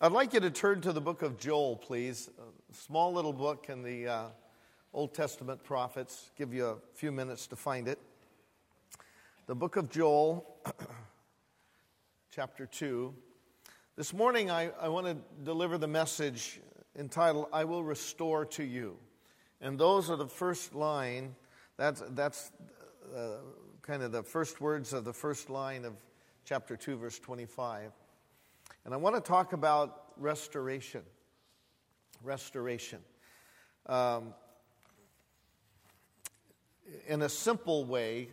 I'd like you to turn to the book of Joel, please. A small little book in the Old Testament prophets. Give you a few minutes to find it. The book of Joel, chapter 2. This morning I want to deliver the message entitled, I Will Restore to You. And those are the first line. That's kind of the first words of the first line of chapter 2, verse 25. And I want to talk about restoration. Restoration. In a simple way,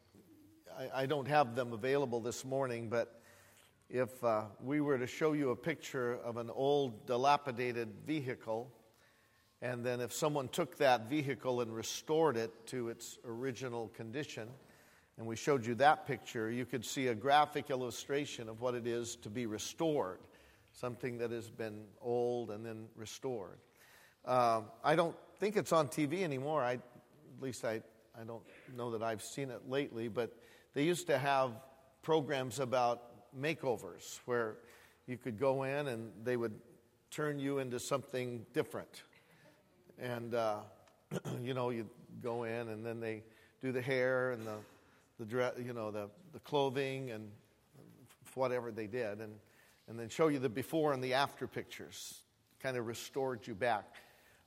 I don't have them available this morning, but if we were to show you a picture of an old dilapidated vehicle, and then if someone took that vehicle and restored it to its original condition, and we showed you that picture, you could see a graphic illustration of what it is to be restored, something that has been old and then restored. I don't think it's on TV anymore. At least I don't know that I've seen it lately, but they used to have programs about makeovers where you could go in and they would turn you into something different. And, you'd go in and then they do the hair and the dress, the clothing and whatever they did, and then show you the before and the after pictures. Kind of restored you back.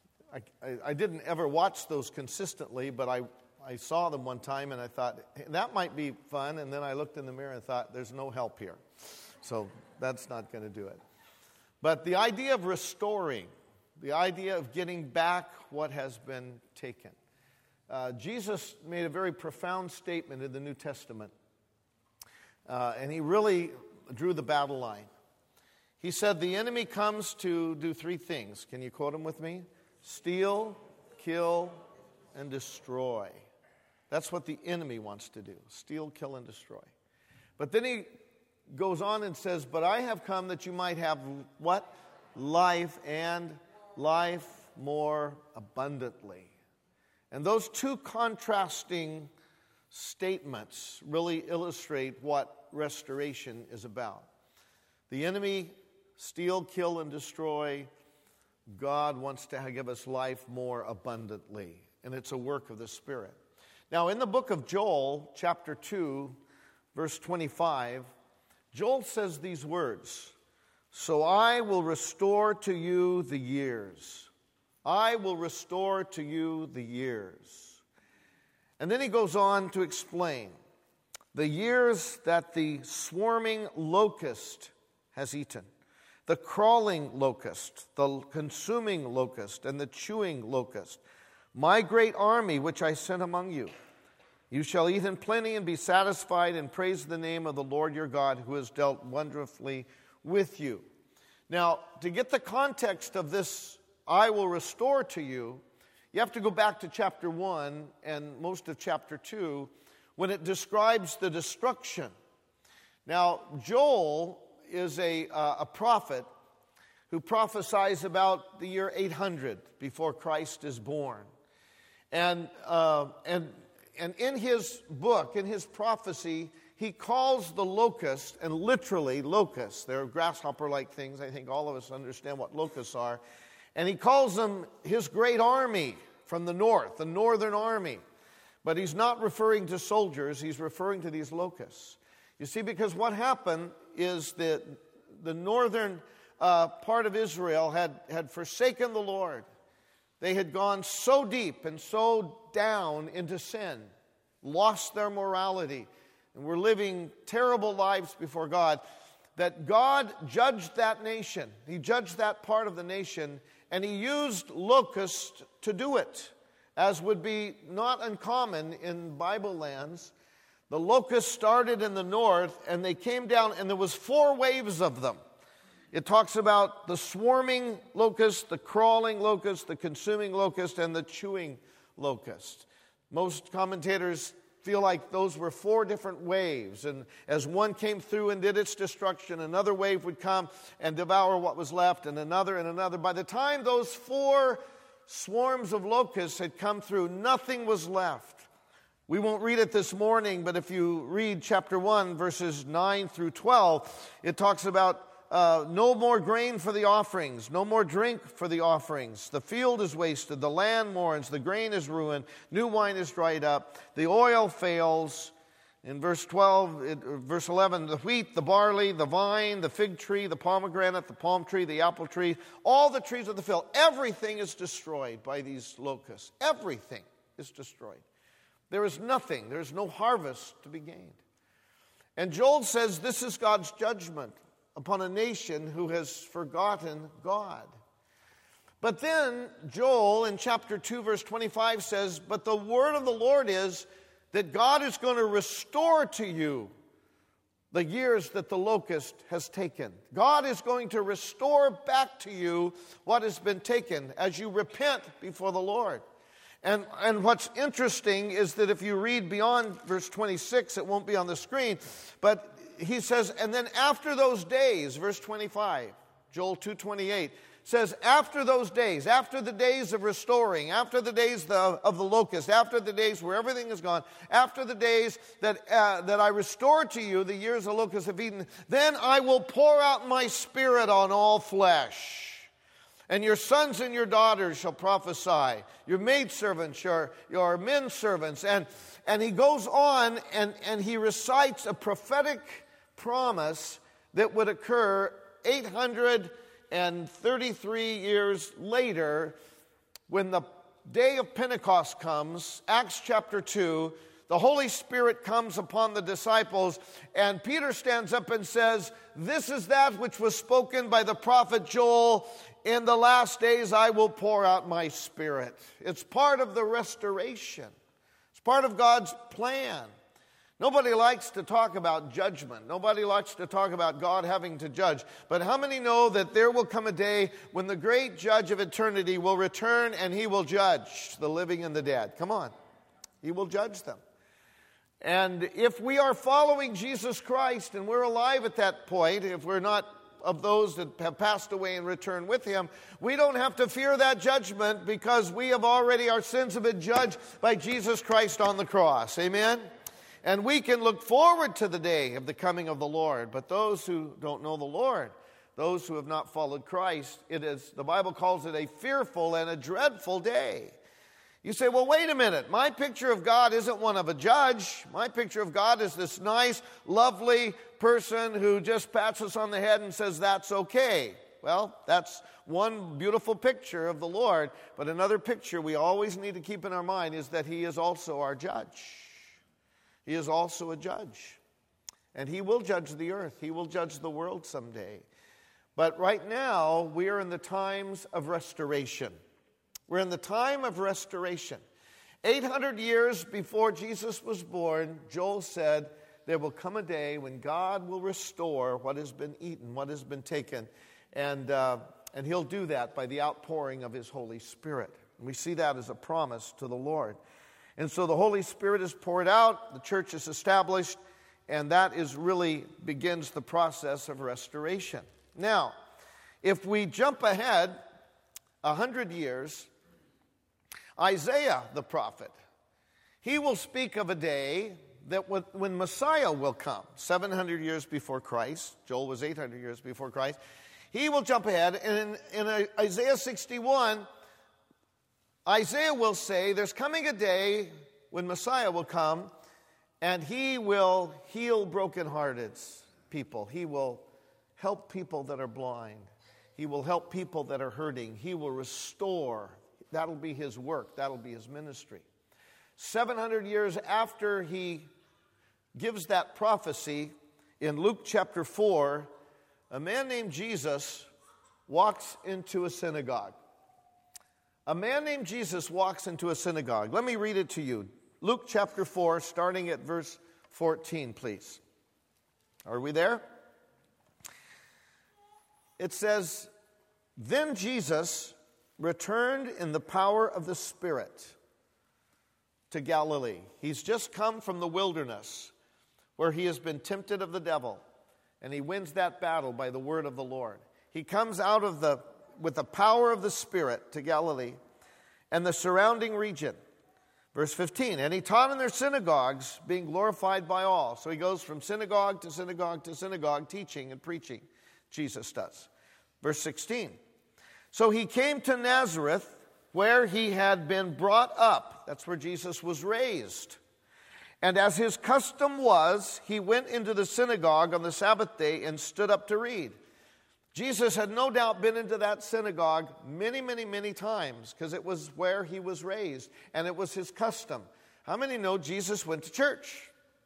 I didn't ever watch those consistently, but I saw them one time and I thought, hey, that might be fun. And then I looked in the mirror and thought, there's no help here. So that's not going to do it. But the idea of restoring, the idea of getting back what has been taken. Jesus made a very profound statement in the New Testament. And he really drew the battle line. He said, the enemy comes to do three things. Can you quote him with me? Steal, kill, and destroy. That's what the enemy wants to do. Steal, kill, and destroy. But then he goes on and says, but I have come that you might have what? Life, and life more abundantly. And those two contrasting statements really illustrate what restoration is about. The enemy, steal, kill, and destroy. God wants to give us life more abundantly. And it's a work of the Spirit. Now, in the book of Joel, chapter 2, verse 25, Joel says these words, so I will restore to you the years. I will restore to you the years. And then he goes on to explain the years that the swarming locust has eaten, the crawling locust, the consuming locust, and the chewing locust, my great army which I sent among you. You shall eat in plenty and be satisfied, and praise the name of the Lord your God, who has dealt wonderfully with you. Now, to get the context of this, I will restore to you, you have to go back to chapter 1 and most of chapter 2, when it describes the destruction. Now, Joel is a prophet who prophesies about the year 800 before Christ is born. And in his book, in his prophecy, he calls the locust, and literally locusts, they're grasshopper-like things. I think all of us understand what locusts are. And he calls them his great army from the north, the northern army. But he's not referring to soldiers, he's referring to these locusts. You see, because what happened is that the northern part of Israel had forsaken the Lord. They had gone so deep and so down into sin, lost their morality, and were living terrible lives before God, that God judged that nation. He judged that part of the nation, and he used locusts to do it, as would be not uncommon in Bible lands. The locusts started in the north, and they came down, and there was 4 waves of them. It talks about the swarming locust, the crawling locust, the consuming locust, and the chewing locust. Most commentators feel like those were 4 different waves, and as one came through and did its destruction, another wave would come and devour what was left, and another and another. By the time those 4 swarms of locusts had come through, nothing was left. We won't read it this morning, but if you read chapter 1, verses 9 through 12, it talks about no more grain for the offerings, no more drink for the offerings. The field is wasted, the land mourns, the grain is ruined, new wine is dried up, the oil fails. In verse 11, the wheat, the barley, the vine, the fig tree, the pomegranate, the palm tree, the apple tree, all the trees of the field, everything is destroyed by these locusts. Everything is destroyed. There is nothing, there is no harvest to be gained. And Joel says this is God's judgment upon a nation who has forgotten God. But then Joel in chapter 2 verse 25 says, but the word of the Lord is that God is going to restore to you the years that the locust has taken. God is going to restore back to you what has been taken as you repent before the Lord. And what's interesting is that if you read beyond verse 26, it won't be on the screen, but he says, and then after those days, verse 25, Joel 2:28, says, after those days, after the days of restoring, after the days of the locust, after the days where everything is gone, after the days that I restore to you the years the locusts have eaten, then I will pour out my spirit on all flesh. And your sons and your daughters shall prophesy, your maidservants, your men servants. And he goes on and he recites a prophetic promise that would occur 833 years later when the day of Pentecost comes, Acts chapter 2, the Holy Spirit comes upon the disciples, and Peter stands up and says, this is that which was spoken by the prophet Joel, in the last days I will pour out my spirit. It's part of the restoration. It's part of God's plan. Nobody likes to talk about judgment. Nobody likes to talk about God having to judge. But how many know that there will come a day when the great judge of eternity will return and he will judge the living and the dead? Come on. He will judge them. And if we are following Jesus Christ and we're alive at that point, if we're not of those that have passed away and returned with him, we don't have to fear that judgment because we have already, our sins have been judged by Jesus Christ on the cross. Amen? And we can look forward to the day of the coming of the Lord. But those who don't know the Lord, those who have not followed Christ, it is, the Bible calls it a fearful and a dreadful day. You say, well, wait a minute. My picture of God isn't one of a judge. My picture of God is this nice, lovely person who just pats us on the head and says, that's okay. Well, that's one beautiful picture of the Lord. But another picture we always need to keep in our mind is that he is also our judge. He is also a judge. And he will judge the earth. He will judge the world someday. But right now, we are in the times of restoration. We're in the time of restoration. 800 years before Jesus was born, Joel said, there will come a day when God will restore what has been eaten, what has been taken. And he'll do that by the outpouring of his Holy Spirit. And we see that as a promise to the Lord. And so the Holy Spirit is poured out, the church is established, and that is really begins the process of restoration. Now, if we jump ahead 100 years, Isaiah the prophet, he will speak of a day that when Messiah will come, 700 years before Christ. Joel was 800 years before Christ. He will jump ahead, and in Isaiah 61, Isaiah will say, there's coming a day when Messiah will come, and he will heal brokenhearted people. He will help people that are blind. He will help people that are hurting. He will restore. That'll be his work. That'll be his ministry. 700 years after he gives that prophecy, in Luke chapter 4, a man named Jesus walks into a synagogue. A man named Jesus walks into a synagogue. Let me read it to you. Luke chapter 4, starting at verse 14, please. Are we there? It says, then Jesus returned in the power of the Spirit to Galilee. He's just come from the wilderness where he has been tempted of the devil, and he wins that battle by the word of the Lord. He comes out of with the power of the Spirit to Galilee and the surrounding region. Verse 15, and he taught in their synagogues, being glorified by all. So he goes from synagogue to synagogue to synagogue, teaching and preaching. Jesus does. Verse 16. So he came to Nazareth, where he had been brought up. That's where Jesus was raised. And as his custom was, he went into the synagogue on the Sabbath day and stood up to read. Jesus had no doubt been into that synagogue many, many, many times because it was where he was raised and it was his custom. How many know Jesus went to church?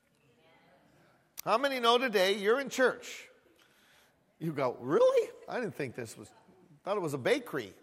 How many know today you're in church? You go, really? I didn't think thought it was a bakery.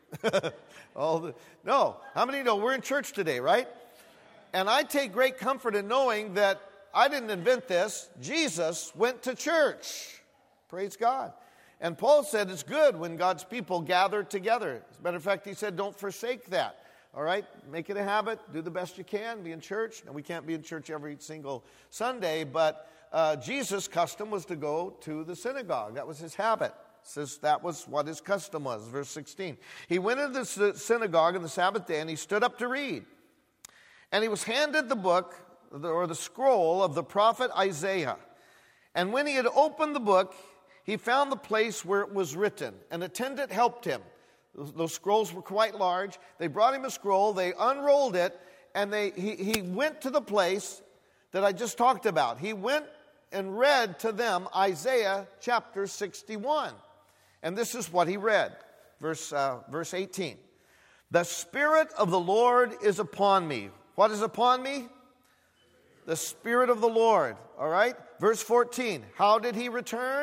No. How many know we're in church today, right? And I take great comfort in knowing that I didn't invent this. Jesus went to church. Praise God. And Paul said it's good when God's people gather together. As a matter of fact, he said, don't forsake that. All right? Make it a habit. Do the best you can. Be in church. And we can't be in church every single Sunday, but Jesus' custom was to go to the synagogue. That was his habit. It says that was what his custom was. Verse 16. He went into the synagogue on the Sabbath day and he stood up to read. And he was handed the book, or the scroll of the prophet Isaiah. And when he had opened the book, he found the place where it was written. An attendant helped him. Those scrolls were quite large. They brought him a scroll. They unrolled it. And he went to the place that I just talked about. He went and read to them Isaiah chapter 61. And this is what he read. Verse 18. The Spirit of the Lord is upon me. What is upon me? The Spirit of the Lord. All right? Verse 14. How did he return?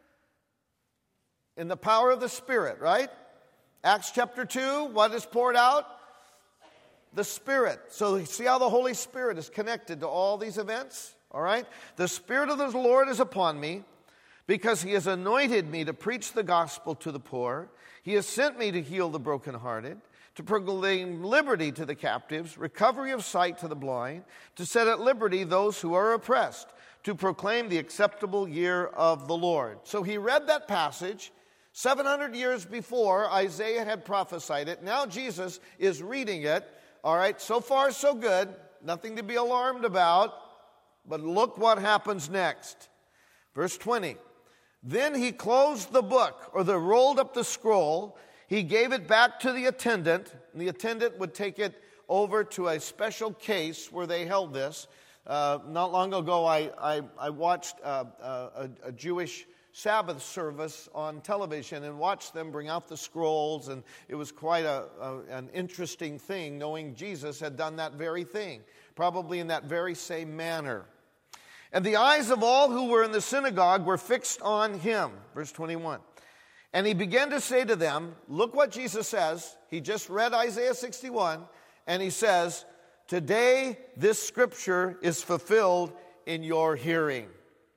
In the power of the Spirit, right? Acts chapter 2, what is poured out? The Spirit. So see how the Holy Spirit is connected to all these events? All right? The Spirit of the Lord is upon me because he has anointed me to preach the gospel to the poor. He has sent me to heal the brokenhearted, to proclaim liberty to the captives, recovery of sight to the blind, to set at liberty those who are oppressed, to proclaim the acceptable year of the Lord. So he read that passage 700 years before Isaiah had prophesied it. Now Jesus is reading it. All right, so far so good. Nothing to be alarmed about. But look what happens next. Verse 20. Then he closed the book, or rolled up the scroll. He gave it back to the attendant, and the attendant would take it over to a special case where they held this. Not long ago, I watched a Jewish Sabbath service on television and watched them bring out the scrolls, and it was quite an interesting thing, knowing Jesus had done that very thing, probably in that very same manner. And the eyes of all who were in the synagogue were fixed on him. Verse 21. And he began to say to them, look what Jesus says. He just read Isaiah 61, and he says, today this scripture is fulfilled in your hearing.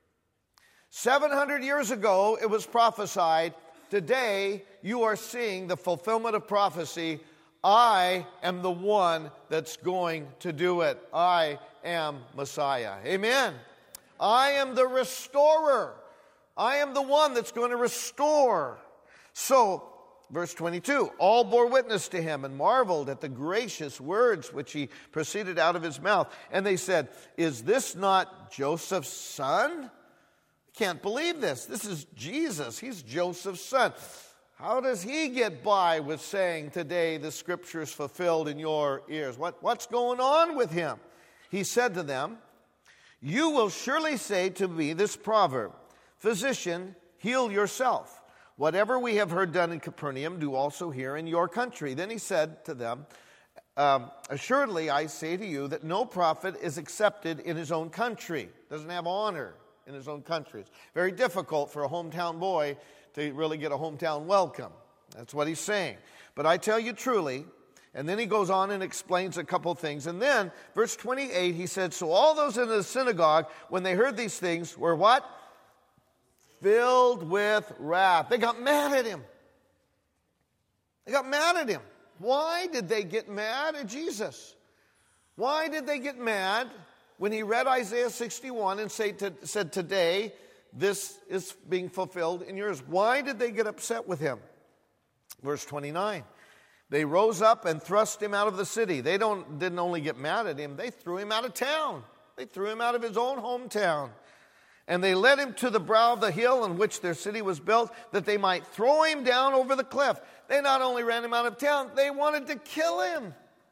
700 years ago, it was prophesied. Today, you are seeing the fulfillment of prophecy. I am the one that's going to do it. I am Messiah. Amen. I am the restorer. I am the one that's going to restore. So, verse 22, all bore witness to him and marveled at the gracious words which he proceeded out of his mouth. And they said, is this not Joseph's son? Can't believe this. This is Jesus. He's Joseph's son. How does he get by with saying today the scripture is fulfilled in your ears? What's going on with him? He said to them, you will surely say to me this proverb, physician, heal yourself. Whatever we have heard done in Capernaum, do also here in your country. Then he said to them, assuredly I say to you that no prophet is accepted in his own country. Doesn't have honor in his own country. It's very difficult for a hometown boy to really get a hometown welcome. That's what he's saying. But I tell you truly, and then he goes on and explains a couple things. And then, verse 28, he said, so all those in the synagogue, when they heard these things, were what? Filled with wrath. They got mad at him. They got mad at him. Why did they get mad at Jesus? Why did they get mad when he read Isaiah 61 and said, today, this is being fulfilled in yours? Why did they get upset with him? Verse 29. They rose up and thrust him out of the city. They didn't only get mad at him, they threw him out of town. They threw him out of his own hometown. And they led him to the brow of the hill on which their city was built, that they might throw him down over the cliff. They not only ran him out of town, they wanted to kill him.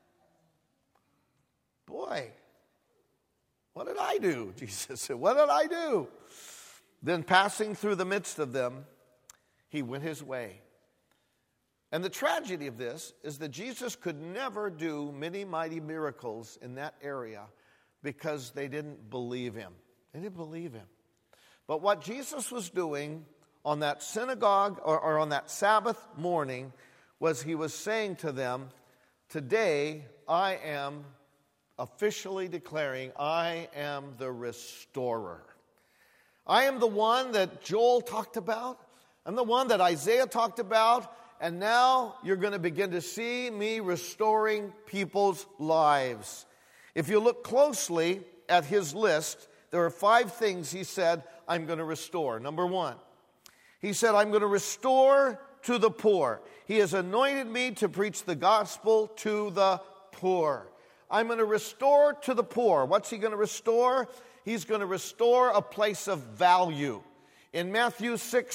Boy, what did I do? Jesus said, what did I do? Then passing through the midst of them, he went his way. And the tragedy of this is that Jesus could never do many mighty miracles in that area because they didn't believe him. They didn't believe him. But what Jesus was doing on that synagogue or on that Sabbath morning was he was saying to them, today I am officially declaring I am the restorer. I am the one that Joel talked about. I'm the one that Isaiah talked about. And now you're going to begin to see me restoring people's lives. If you look closely at his list, there are 5 things he said, I'm going to restore. Number 1, he said, I'm going to restore to the poor. He has anointed me to preach the gospel to the poor. I'm going to restore to the poor. What's he going to restore? He's going to restore a place of value. In Matthew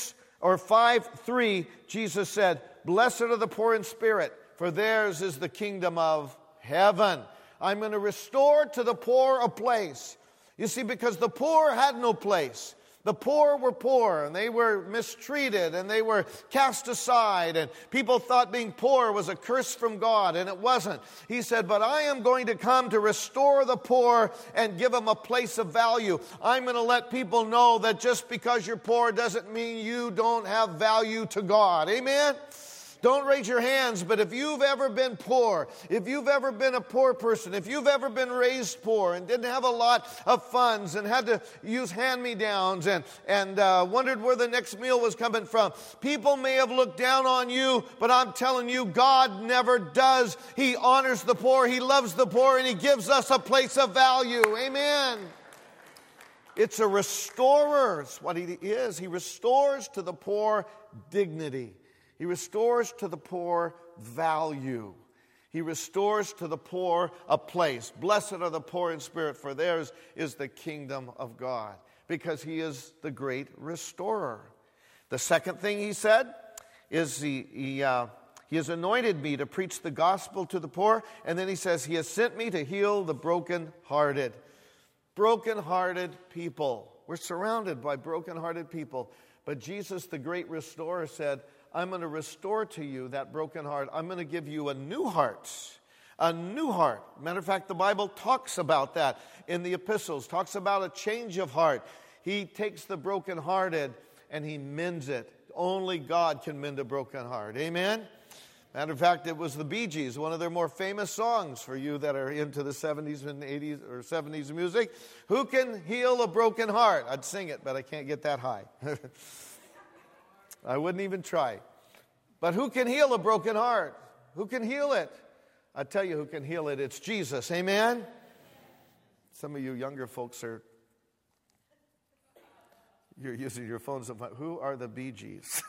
5:3, Jesus said, blessed are the poor in spirit, for theirs is the kingdom of heaven. I'm going to restore to the poor a place. You see, because the poor had no place. The poor were poor, and they were mistreated, and they were cast aside, and people thought being poor was a curse from God, and it wasn't. He said, but I am going to come to restore the poor and give them a place of value. I'm going to let people know that just because you're poor doesn't mean you don't have value to God. Amen? Don't raise your hands, but if you've ever been poor, if you've ever been a poor person, if you've ever been raised poor and didn't have a lot of funds and had to use hand-me-downs and wondered where the next meal was coming from, people may have looked down on you, but I'm telling you, God never does. He honors the poor, He loves the poor, and He gives us a place of value. Amen. It's a restorer. It's what He is. He restores to the poor dignity. He restores to the poor value. He restores to the poor a place. Blessed are the poor in spirit, for theirs is the kingdom of God. Because He is the great restorer. The second thing He said is He has anointed me to preach the gospel to the poor. And then He says, He has sent me to heal the brokenhearted. Brokenhearted people. We're surrounded by brokenhearted people. But Jesus, the great restorer, said, I'm going to restore to you that broken heart. I'm going to give you a new heart. A new heart. Matter of fact, the Bible talks about that in the epistles. Talks about a change of heart. He takes the brokenhearted and He mends it. Only God can mend a broken heart. Amen? Matter of fact, it was the Bee Gees, one of their more famous songs for you that are into the 70s and 80s or 70s music. Who can heal a broken heart? I'd sing it, but I can't get that high. I wouldn't even try. But who can heal a broken heart? Who can heal it? I tell you who can heal it. It's Jesus. Amen? Some of you younger folks you're using your phones. Who are the Bee Gees?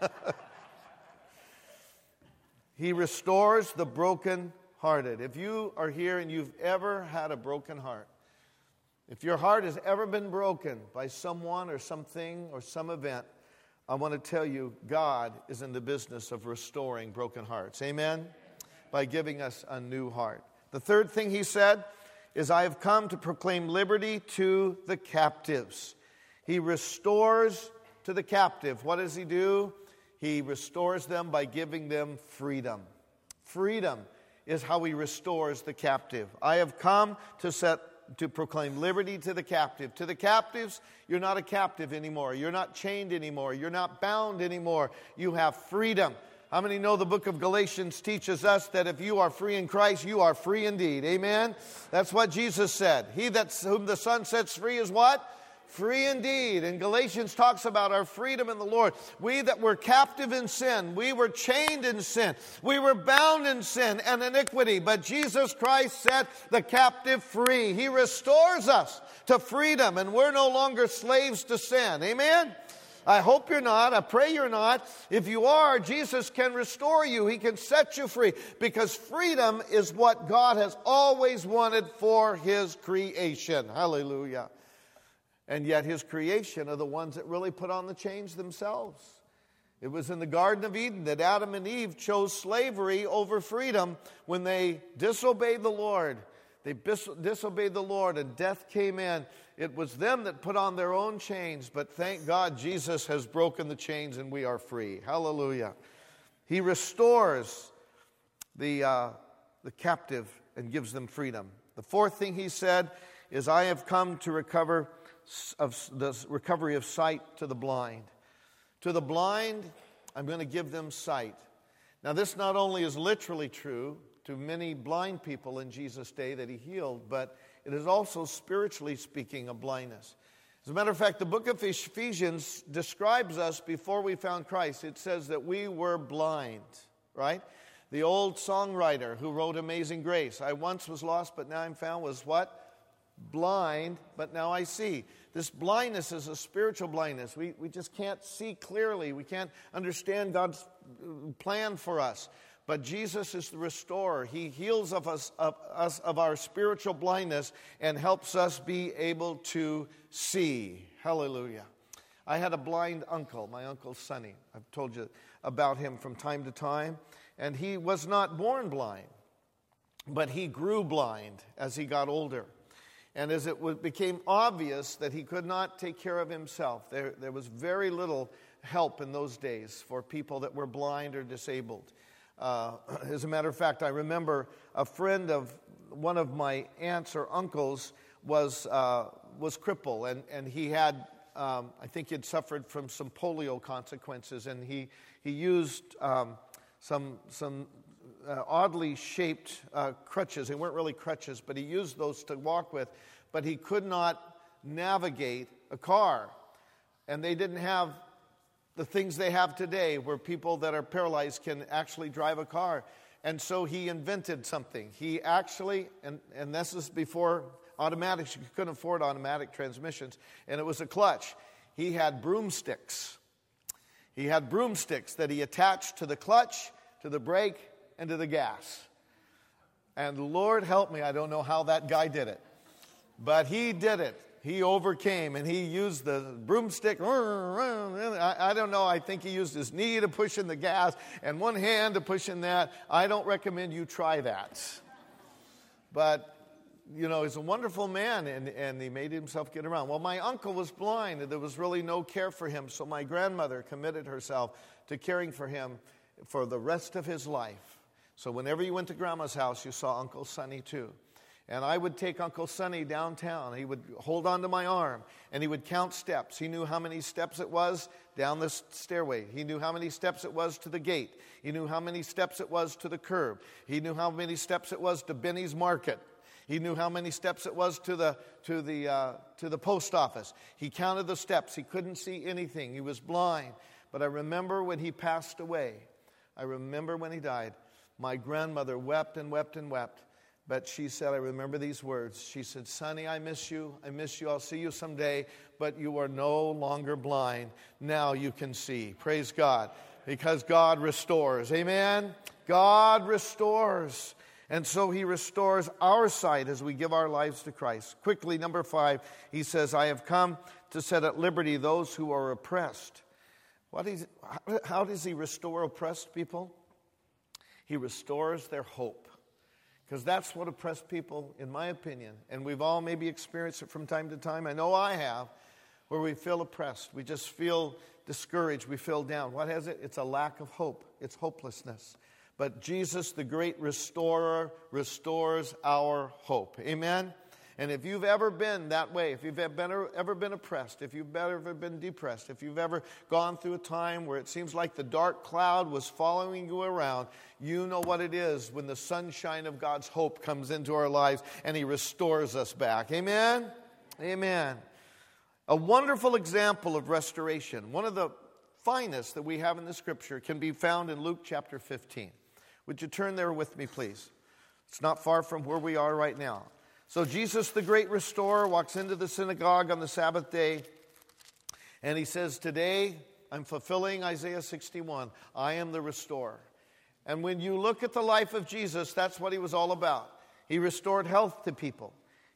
He restores the broken-hearted. If you are here and you've ever had a broken heart, if your heart has ever been broken by someone or something or some event, I want to tell you, God is in the business of restoring broken hearts. Amen? By giving us a new heart. The third thing He said is, I have come to proclaim liberty to the captives. He restores to the captive. What does He do? He restores them by giving them freedom. Freedom is how He restores the captive. I have come to proclaim liberty to the captive. To the captives, you're not a captive anymore. You're not chained anymore. You're not bound anymore. You have freedom. How many know the book of Galatians teaches us that if you are free in Christ, you are free indeed? Amen? That's what Jesus said. He whom the Son sets free is what? Free indeed. And Galatians talks about our freedom in the Lord. We that were captive in sin, we were chained in sin, we were bound in sin and iniquity, but Jesus Christ set the captive free. He restores us to freedom, and we're no longer slaves to sin. Amen? I hope you're not. I pray you're not. If you are, Jesus can restore you. He can set you free, because freedom is what God has always wanted for His creation. Hallelujah. And yet his creation are the ones that really put on the change themselves. It was in the Garden of Eden that Adam and Eve chose slavery over freedom when they disobeyed the Lord. They disobeyed the Lord and death came in. It was them that put on their own chains, but thank God Jesus has broken the chains and we are free. Hallelujah. He restores the captive and gives them freedom. The fourth thing he said is, I have come to recover of the recovery of sight to the blind. To the blind, I'm going to give them sight. Now, this not only is literally true to many blind people in Jesus' day that he healed, but it is also spiritually speaking of blindness. As a matter of fact, the book of Ephesians describes us before we found Christ. It says that we were blind, right? The old songwriter who wrote Amazing Grace, I once was lost, but now I'm found, was what? Blind, but now I see. This blindness is a spiritual blindness. We just can't see clearly. We can't understand God's plan for us. But Jesus is the restorer. He heals us of our spiritual blindness and helps us be able to see. Hallelujah. I had a blind uncle, my Uncle Sonny. I've told you about him from time to time. And he was not born blind, but he grew blind as he got older. And as it became obvious that he could not take care of himself, there was very little help in those days for people that were blind or disabled. As a matter of fact, I remember a friend of one of my aunts or uncles was crippled, and he had, I think he'd suffered from some polio consequences, and he used some oddly shaped crutches. They weren't really crutches, but he used those to walk with. But he could not navigate a car. And they didn't have the things they have today where people that are paralyzed can actually drive a car. And so he invented something. He actually, and this is before automatics, you couldn't afford automatic transmissions, and it was a clutch. He had broomsticks. He had broomsticks that he attached to the clutch, to the brake, and to the gas. And Lord help me, I don't know how that guy did it. But he did it. He overcame, and he used the broomstick. I don't know, I think he used his knee to push in the gas and one hand to push in that. I don't recommend you try that. But, you know, he's a wonderful man, and he made himself get around. Well, my uncle was blind, and there was really no care for him, so my grandmother committed herself to caring for him for the rest of his life. So whenever you went to Grandma's house, you saw Uncle Sonny too. And I would take Uncle Sonny downtown. He would hold onto my arm, and he would count steps. He knew how many steps it was down the stairway. He knew how many steps it was to the gate. He knew how many steps it was to the curb. He knew how many steps it was to Benny's Market. He knew how many steps it was to the post office. He counted the steps. He couldn't see anything. He was blind. But I remember when he passed away. I remember when he died. My grandmother wept and wept and wept. But she said, I remember these words. She said, Sonny, I miss you. I miss you. I'll see you someday. But you are no longer blind. Now you can see. Praise God. Because God restores. Amen? God restores. And so he restores our sight as we give our lives to Christ. Quickly, number 5, he says, I have come to set at liberty those who are oppressed. How does he restore oppressed people? He restores their hope. Because that's what oppressed people, in my opinion, and we've all maybe experienced it from time to time. I know I have, where we feel oppressed. We just feel discouraged. We feel down. What is it? It's a lack of hope. It's hopelessness. But Jesus, the great restorer, restores our hope. Amen? And if you've ever been that way, if you've ever been oppressed, if you've ever been depressed, if you've ever gone through a time where it seems like the dark cloud was following you around, you know what it is when the sunshine of God's hope comes into our lives and he restores us back. Amen? Amen. A wonderful example of restoration, one of the finest that we have in the Scripture, can be found in Luke chapter 15. Would you turn there with me, please? It's not far from where we are right now. So Jesus, the great restorer, walks into the synagogue on the Sabbath day, and he says, today I'm fulfilling Isaiah 61. I am the restorer. And when you look at the life of Jesus, that's what he was all about. He restored health to people.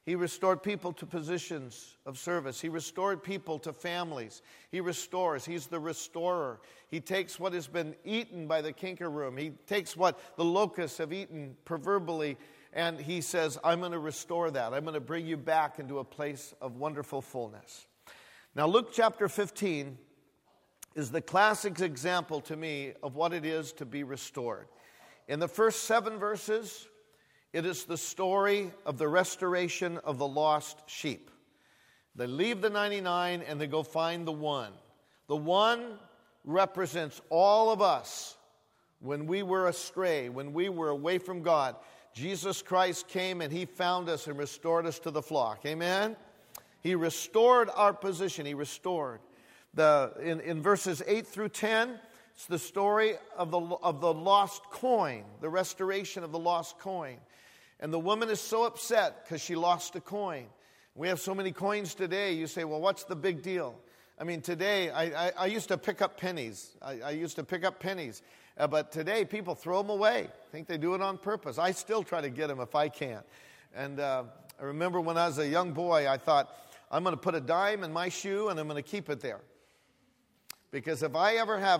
He restored people to positions of service. He restored people to families. He restores. He's the restorer. He takes what has been eaten by the cankerworm. He takes what the locusts have eaten proverbially, and he says, I'm going to restore that. I'm going to bring you back into a place of wonderful fullness. Now, Luke chapter 15 is the classic example to me of what it is to be restored. In the first 7 verses, it is the story of the restoration of the lost sheep. They leave the 99 and they go find the one. The one represents all of us when we were astray, when we were away from God. Jesus Christ came and he found us and restored us to the flock. Amen? He restored our position. He restored. In verses 8 through 10, it's the story of the lost coin, the restoration of the lost coin. And the woman is so upset because she lost a coin. We have so many coins today. You say, well, what's the big deal? I mean, today, I used to pick up pennies. I used to pick up pennies. But today, people throw them away. I think they do it on purpose. I still try to get them if I can. And I remember when I was a young boy, I thought, I'm going to put a dime in my shoe and I'm going to keep it there. Because if I ever have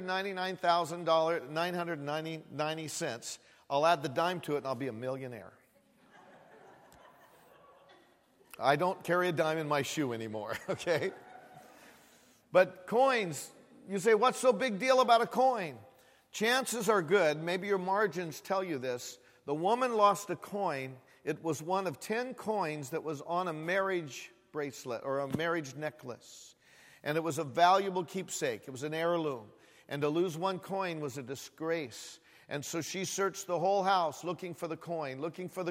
$999,990, I'll add the dime to it and I'll be a millionaire. I don't carry a dime in my shoe anymore, okay? But coins, you say, what's so big deal about a coin? Chances are good, maybe your margins tell you this. The woman lost a coin. It was one of 10 coins that was on a marriage bracelet or a marriage necklace. And it was a valuable keepsake. It was an heirloom. And to lose one coin was a disgrace. And so she searched the whole house looking for the coin.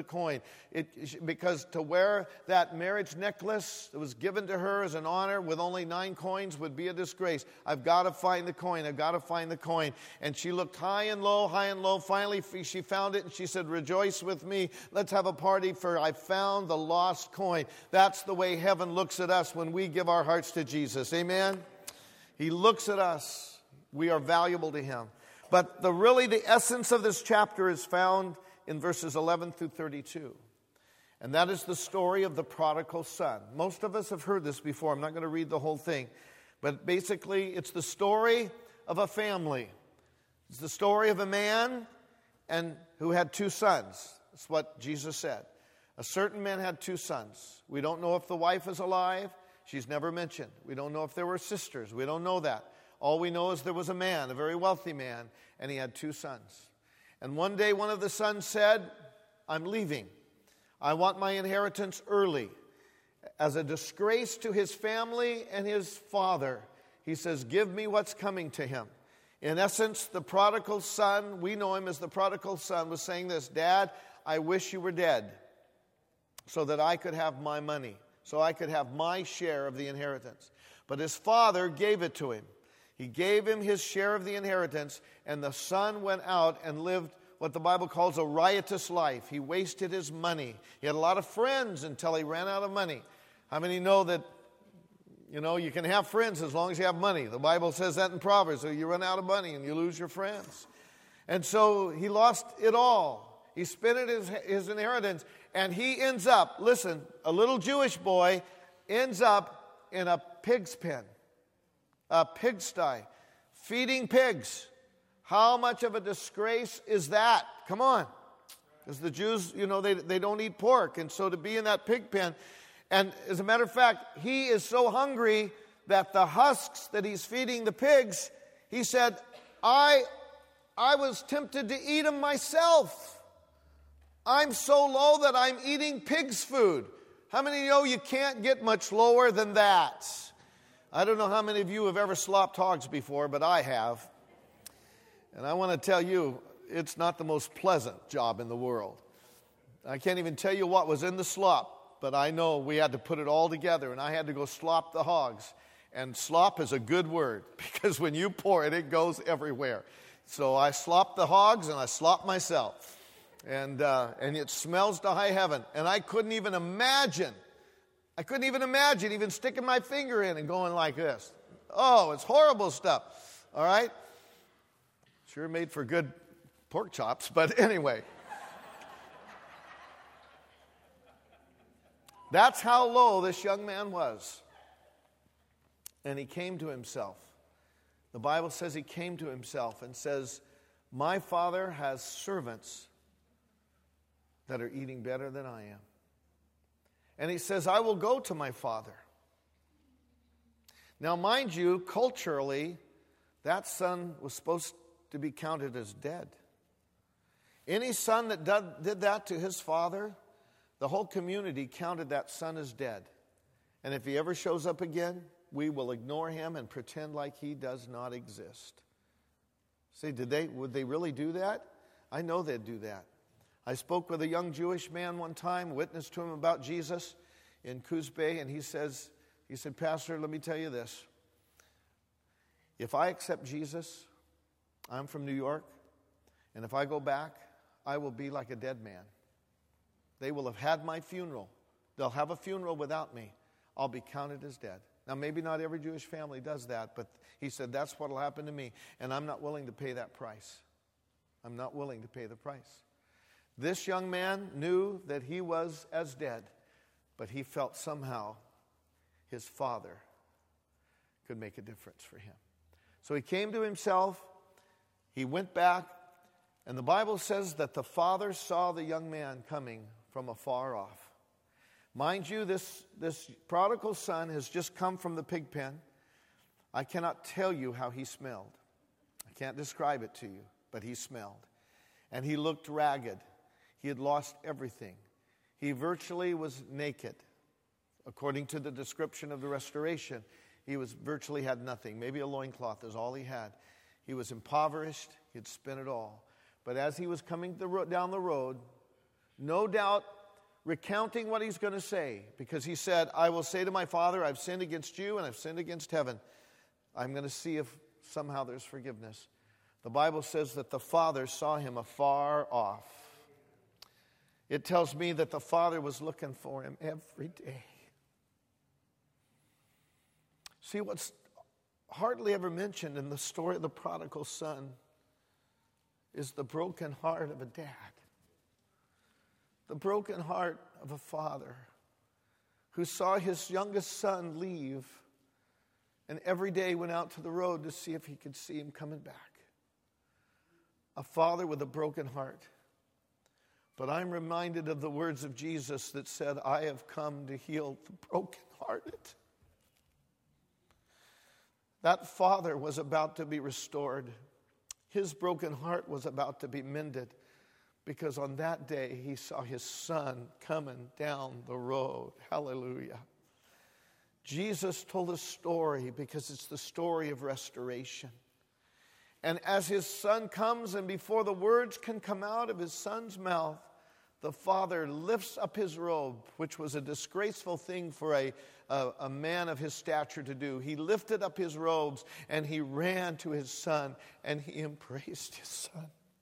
Because to wear that marriage necklace that was given to her as an honor with only 9 coins would be a disgrace. I've got to find the coin. I've got to find the coin. And she looked high and low, high and low. Finally, she found it and she said, rejoice with me. Let's have a party for I found the lost coin. That's the way heaven looks at us when we give our hearts to Jesus. Amen? He looks at us. We are valuable to him. But the essence of this chapter is found in verses 11 through 32. And that is the story of the prodigal son. Most of us have heard this before. I'm not going to read the whole thing. But basically, it's the story of a family. It's the story of a man who had 2 sons. That's what Jesus said. A certain man had 2 sons. We don't know if the wife is alive. She's never mentioned. We don't know if there were sisters. We don't know that. All we know is there was a man, a very wealthy man, and he had 2 sons. And one day one of the sons said, I'm leaving. I want my inheritance early. As a disgrace to his family and his father, he says, give me what's coming to him. In essence, the prodigal son, we know him as the prodigal son, was saying this, Dad, I wish you were dead so that I could have my money, so I could have my share of the inheritance. But his father gave it to him. He gave him his share of the inheritance, and the son went out and lived what the Bible calls a riotous life. He wasted his money. He had a lot of friends until he ran out of money. How many know that, you can have friends as long as you have money? The Bible says that in Proverbs. So you run out of money and you lose your friends. And so he lost it all. He spent his inheritance, and he ends up, listen, a little Jewish boy ends up in a pig's pen. A pigsty, feeding pigs. How much of a disgrace is that? Come on. Because the Jews, they don't eat pork. And so to be in that pig pen, and as a matter of fact, he is so hungry that the husks that he's feeding the pigs, he said, I was tempted to eat them myself. I'm so low that I'm eating pig's food. How many know you can't get much lower than that? I don't know how many of you have ever slopped hogs before, but I have. And I want to tell you, it's not the most pleasant job in the world. I can't even tell you what was in the slop, but I know we had to put it all together, and I had to go slop the hogs. And slop is a good word, because when you pour it, it goes everywhere. So I slopped the hogs, and I slopped myself. And it smells to high heaven. And I couldn't even imagine even sticking my finger in and going like this. Oh, it's horrible stuff. All right? Sure made for good pork chops, but anyway. That's how low this young man was. And he came to himself. The Bible says he came to himself and says, my Father has servants that are eating better than I am. And he says, I will go to my father. Now, mind you, culturally, that son was supposed to be counted as dead. Any son that did that to his father, the whole community counted that son as dead. And if he ever shows up again, we will ignore him and pretend like he does not exist. See, would they really do that? I know they'd do that. I spoke with a young Jewish man one time, witnessed to him about Jesus in Coos Bay, and he said, Pastor, let me tell you this. If I accept Jesus, I'm from New York, and if I go back, I will be like a dead man. They will have had my funeral. They'll have a funeral without me. I'll be counted as dead. Now, maybe not every Jewish family does that, but he said, that's what will happen to me, and I'm not willing to pay that price. I'm not willing to pay the price. This young man knew that he was as dead, but he felt somehow his father could make a difference for him. So he came to himself, he went back, and the Bible says that the father saw the young man coming from afar off. Mind you, this prodigal son has just come from the pig pen. I cannot tell you how he smelled. I can't describe it to you, but he smelled. And he looked ragged. He had lost everything. He virtually was naked. According to the description of the restoration, he virtually had nothing. Maybe a loincloth is all he had. He was impoverished. He had spent it all. But as he was coming down the road, no doubt recounting what he's going to say, because he said, I will say to my father, I've sinned against you and I've sinned against heaven. I'm going to see if somehow there's forgiveness. The Bible says that the father saw him afar off. It tells me that the father was looking for him every day. See, what's hardly ever mentioned in the story of the prodigal son is the broken heart of a dad. The broken heart of a father who saw his youngest son leave and every day went out to the road to see if he could see him coming back. A father with a broken heart. But I'm reminded of the words of Jesus that said, I have come to heal the brokenhearted. That father was about to be restored. His broken heart was about to be mended. Because on that day, he saw his son coming down the road. Hallelujah. Jesus told a story because it's the story of restoration. And as his son comes, and before the words can come out of his son's mouth, the father lifts up his robe, which was a disgraceful thing for a man of his stature to do. He lifted up his robes, and he ran to his son, and he embraced his son.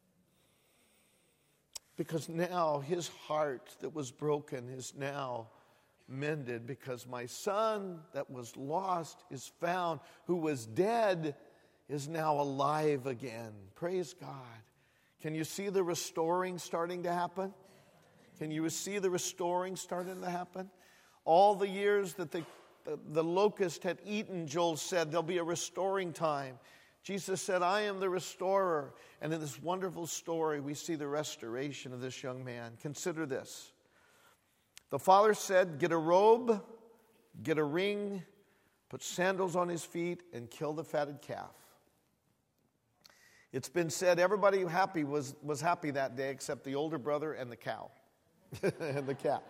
Because now his heart that was broken is now mended, because my son that was lost is found, who was dead is now alive again. Praise God. Can you see the restoring starting to happen? Can you see the restoring starting to happen? All the years that the locust had eaten, Joel said, there'll be a restoring time. Jesus said, I am the restorer. And in this wonderful story, we see the restoration of this young man. Consider this. The father said, get a robe, get a ring, put sandals on his feet, and kill the fatted calf. It's been said everybody was happy that day except the older brother and the cow and the calf.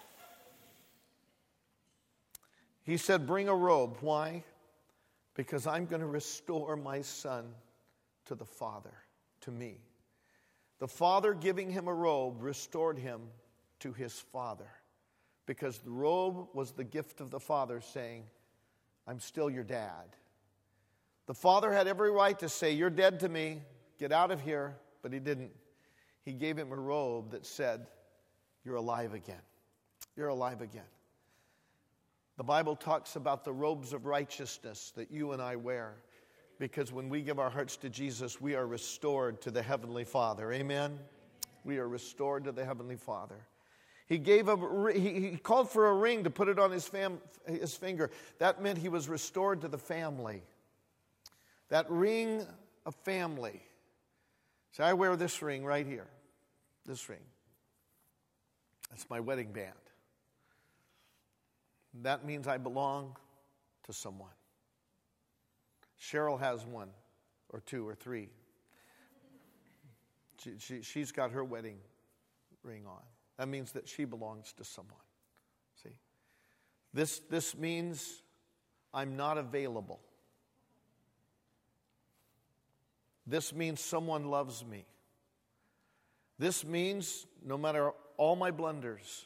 He said, bring a robe. Why? Because I'm going to restore my son to the father, to me. The father giving him a robe restored him to his father. Because the robe was the gift of the father saying, I'm still your dad. The father had every right to say, you're dead to me, get out of here, but he didn't. He gave him a robe that said, you're alive again. You're alive again. The Bible talks about the robes of righteousness that you and I wear, because when we give our hearts to Jesus, we are restored to the Heavenly Father. Amen? We are restored to the Heavenly Father. He called for a ring to put it on his finger. That meant he was restored to the family. That ring of family. So I wear this ring right here. This ring. That's my wedding band. That means I belong to someone. Cheryl has one or two or three. She's got her wedding ring on. That means that she belongs to someone. See? This means I'm not available. This means someone loves me. This means no matter all my blunders,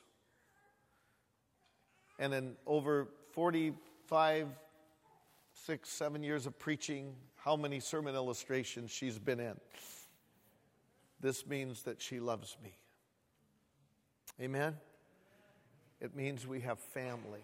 and in over 45, 6, 7 years of preaching, how many sermon illustrations she's been in, this means that she loves me. Amen? It means we have family.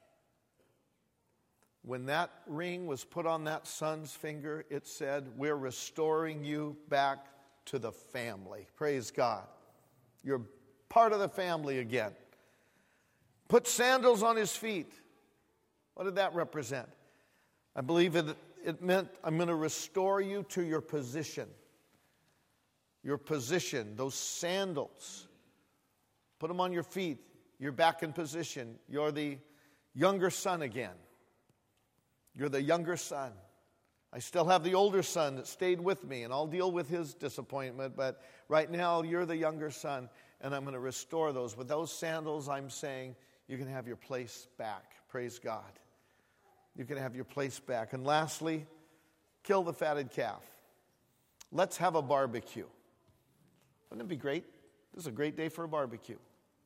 When that ring was put on that son's finger, it said, we're restoring you back to the family. Praise God. You're part of the family again. Put sandals on his feet. What did that represent? I believe it meant I'm going to restore you to your position. Your position, those sandals. Put them on your feet. You're back in position. You're the younger son again. You're the younger son. I still have the older son that stayed with me, and I'll deal with his disappointment, but right now you're the younger son, and I'm going to restore those. With those sandals, I'm saying you can have your place back. Praise God. You can have your place back. And lastly, kill the fatted calf. Let's have a barbecue. Wouldn't it be great? This is a great day for a barbecue.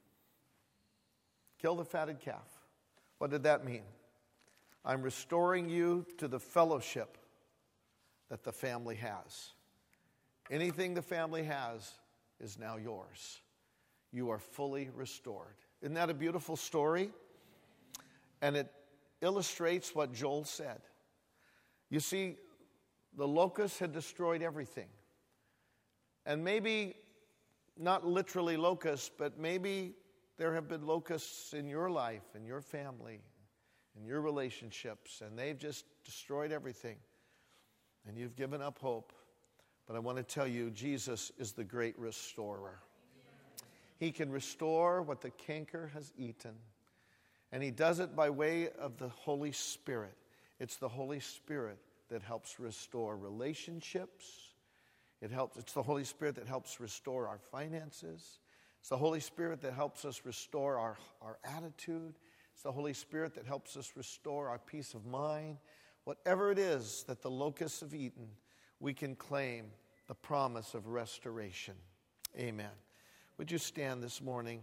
Kill the fatted calf. What did that mean? I'm restoring you to the fellowship that the family has. Anything the family has is now yours. You are fully restored. Isn't that a beautiful story? And it illustrates what Joel said. You see, the locusts had destroyed everything. And maybe not literally locusts, but maybe there have been locusts in your life, in your family, in your relationships, and they've just destroyed everything. And you've given up hope. But I want to tell you, Jesus is the great restorer. He can restore what the canker has eaten. And he does it by way of the Holy Spirit. It's the Holy Spirit that helps restore relationships. It's the Holy Spirit that helps restore our finances. It's the Holy Spirit that helps us restore our attitude. It's the Holy Spirit that helps us restore our peace of mind. Whatever it is that the locusts have eaten, we can claim the promise of restoration. Amen. Would you stand this morning?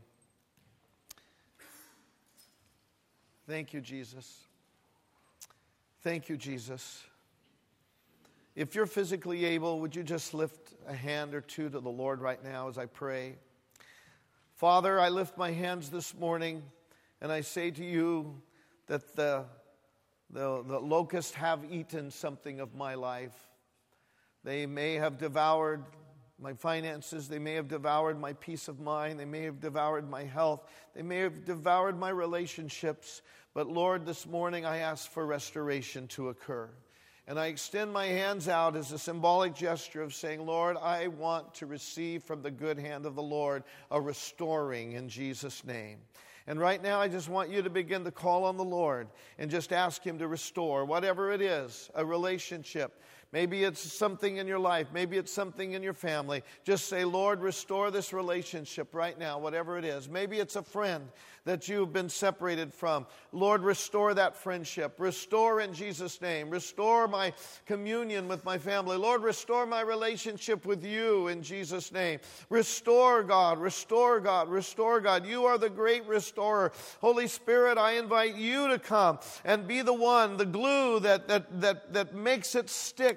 Thank you, Jesus. Thank you, Jesus. If you're physically able, would you just lift a hand or two to the Lord right now as I pray? Father, I lift my hands this morning and I say to you that the locusts have eaten something of my life. They may have devoured my finances. They may have devoured my peace of mind. They may have devoured my health. They may have devoured my relationships. But Lord, this morning I ask for restoration to occur. And I extend my hands out as a symbolic gesture of saying, Lord, I want to receive from the good hand of the Lord a restoring in Jesus' name. And right now, I just want you to begin to call on the Lord and just ask him to restore whatever it is, a relationship. Maybe it's something in your life. Maybe it's something in your family. Just say, Lord, restore this relationship right now, whatever it is. Maybe it's a friend that you've been separated from. Lord, restore that friendship. Restore in Jesus' name. Restore my communion with my family. Lord, restore my relationship with you in Jesus' name. Restore, God. Restore, God. Restore, God. You are the great restorer. Holy Spirit, I invite you to come and be the one, the glue that makes it stick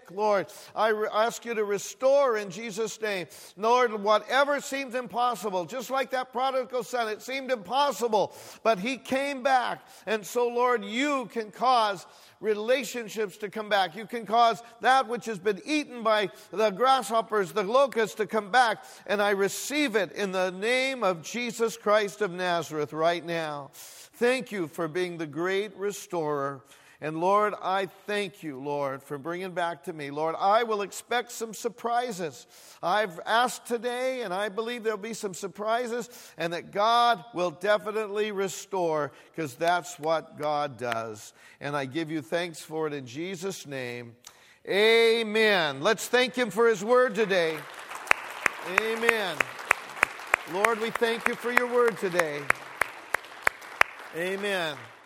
Lord, I ask you to restore in Jesus' name. Lord, whatever seems impossible, just like that prodigal son, it seemed impossible, but he came back. And so, Lord, you can cause relationships to come back. You can cause that which has been eaten by the grasshoppers, the locusts, to come back. And I receive it in the name of Jesus Christ of Nazareth right now. Thank you for being the great restorer. And Lord, I thank you, Lord, for bringing back to me. Lord, I will expect some surprises. I've asked today, and I believe there'll be some surprises, and that God will definitely restore, because that's what God does. And I give you thanks for it in Jesus' name. Amen. Let's thank him for his word today. Amen. Lord, we thank you for your word today. Amen.